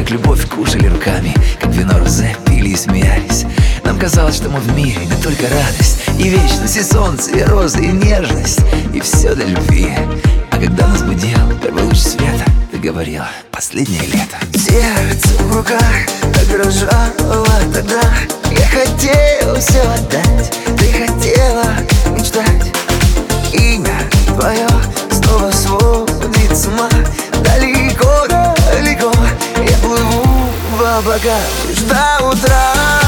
как любовь кушали руками, как вино розе пили и смеялись. Нам казалось, что мы в мире, да только радость и вечность, и солнце, и розы, и нежность, и все для любви. А когда нас будил первый луч света, ты говорила: последнее лето. Сердце в руках так дрожало тогда. Я хотел все отдать, ты хотела мечтать. Имя твое снова сводит с ума. Далеко, далеко я плыву в облака лишь до утра.